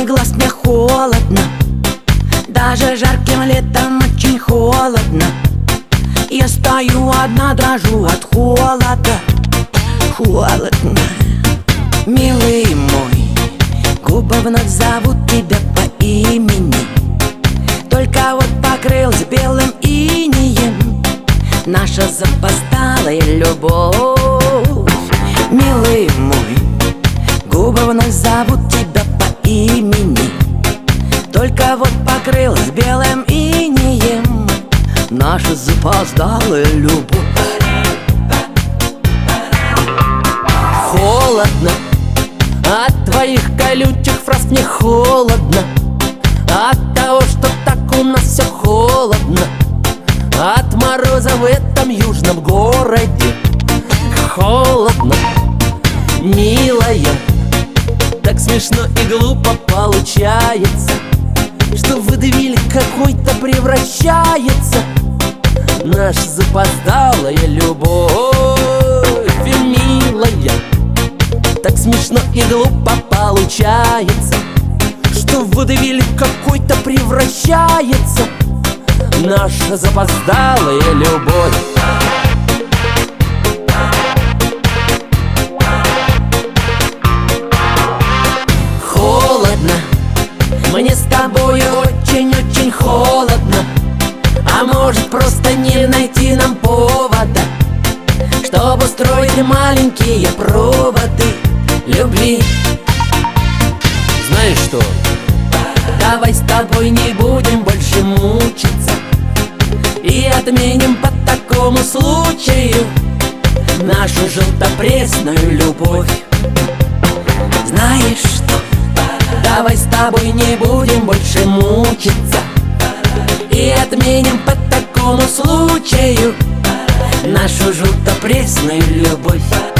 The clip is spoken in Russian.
глаз мне холодно. Даже жарким летом очень холодно. Я стою одна, дрожу от холода. Холодно. Милый мой, губы вновь зовут тебя по имени. Только вот покрылась белым инеем наша запоздалая любовь. Милый мой, губы вновь зовут тебя по имени. Только вот покрылась белым инеем наша запоздалая любовь. Холодно от твоих колючих фраз, мне холодно от того, что так у нас все холодно, от мороза в этом южном городе. Холодно, милая, так смешно и глупо получается, что в водевиль какой-то превращается наша запоздалая любовь. Милая, так смешно и глупо получается, что в водевиль какой-то превращается наша запоздалая любовь. Холодно, мне с тобой очень-очень холодно. А может, просто не найти нам повода, чтобы устроить маленькие проводы любви? Знаешь что? Давай с тобой не будем больше мучиться и отменим по такому случаю нашу желтопресную любовь. Знаешь что? Давай с тобой не будем больше мучиться и отменим по такому случаю нашу желтопресную любовь.